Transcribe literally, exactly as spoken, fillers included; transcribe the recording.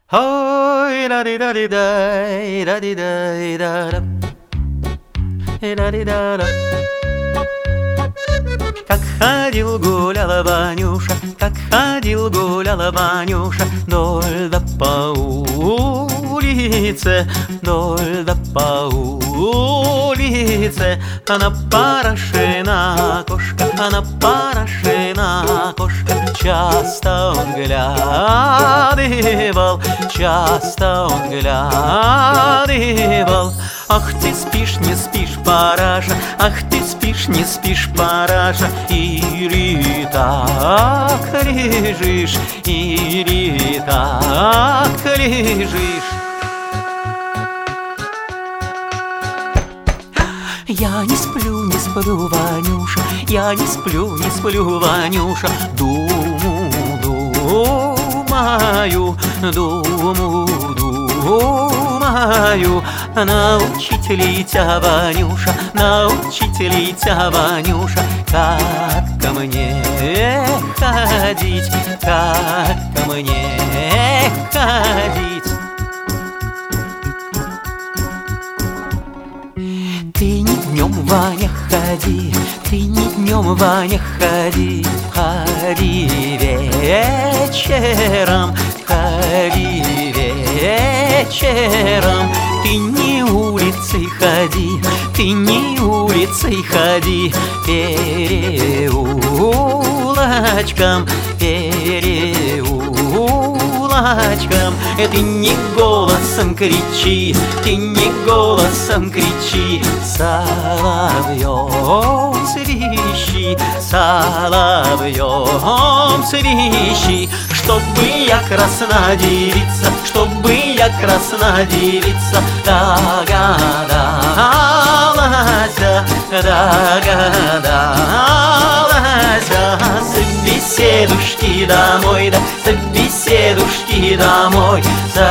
Ой, да ди да ди дай, да ди дай да да, да ди да да. Как ходил, гуляла Ванюша, как ходил, гуляла Ванюша, вдоль да по улице, вдоль да по улице. Она порошена кошка, она порошена кошка. Часто он глядывал, часто он глядывал. Ах, ты спишь, не спишь, параша, ах, ты спишь, не спишь, параша, или так лежишь, или так лежишь. Я не сплю, не сплю, Ванюша, я не сплю, не сплю, Ванюша. Думаю, думаю, думаю, думаю. Научить ли тебя, Ванюша, научить ли тебя, Ванюша, как ко мне ходить, как ко мне ходить. Ты не днем, Ваня, ходи, ты не днем, Ваня, ходи, ходи вечером, ходи вечером. Ты не улицей ходи, ты не улицей ходи, переулочком, переулочком. Ты не голосом кричи, ты не голосом кричи, соловьем свищи, соловьем свищи. Чтобы я красна девица, чтобы я красна девица, догадалась, догадалась. Собеседушки домой, да, собеседушки домой,